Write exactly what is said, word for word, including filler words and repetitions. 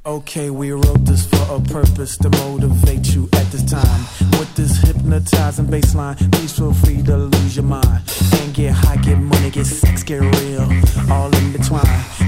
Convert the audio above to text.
Okay, we wrote this for a purpose to motivate you at this time. With this hypnotizing baseline, please feel free to lose your mind and get high, get money, get sex, get real, all in between.